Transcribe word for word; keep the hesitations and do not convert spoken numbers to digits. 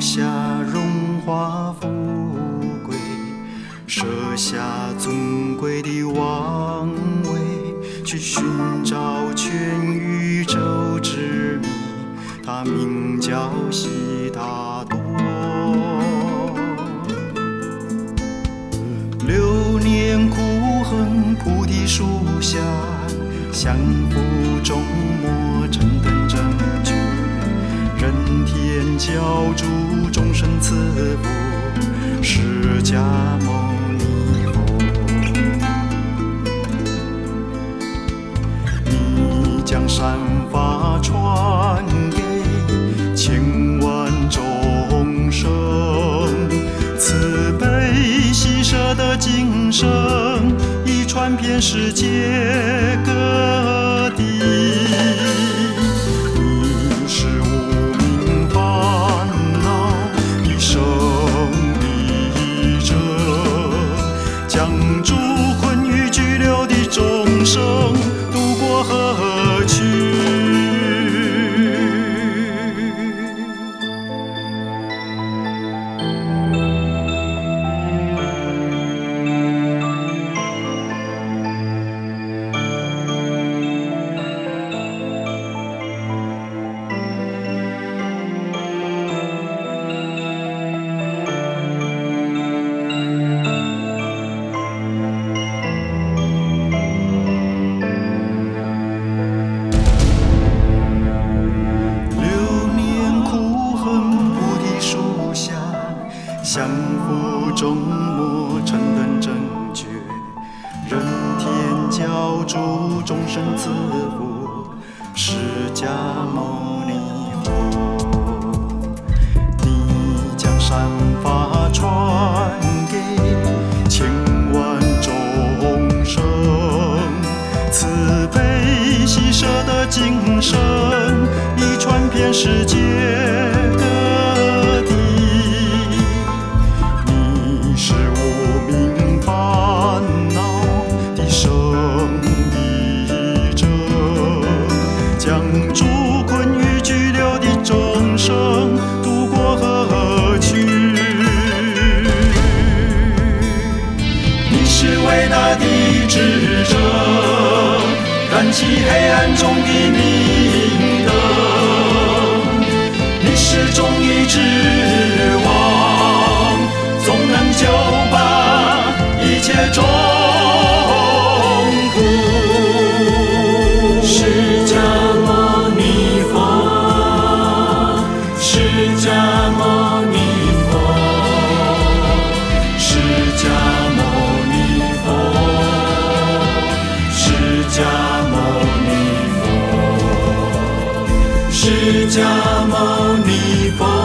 下荣华富贵，设下尊贵的王位，去寻找全宇宙之谜，他名叫悉达多。流年苦恨，菩提树下，相扶众魔，成等正觉，人天教主，众生慈父，释迦牟尼佛。你将善法传给千万众生，慈悲喜舍的精神已传遍世界各地。你是无明烦恼的胜利者，将诸困于拘留的众生渡过河去。相扶众魔，成等正觉，人天教主，众生慈父，释迦牟尼佛。你将善法传给千万众生，慈悲喜舍的精神已传遍世界各地。是无明烦恼的胜利者，将诸困于拘留的众生渡过河去。你是伟大的智者，燃起黑暗中的明灯。你是忠义之王，总能救拔一切众苦。释迦牟尼佛，释迦牟尼佛，释迦牟尼佛，释迦牟尼佛，释迦牟尼佛。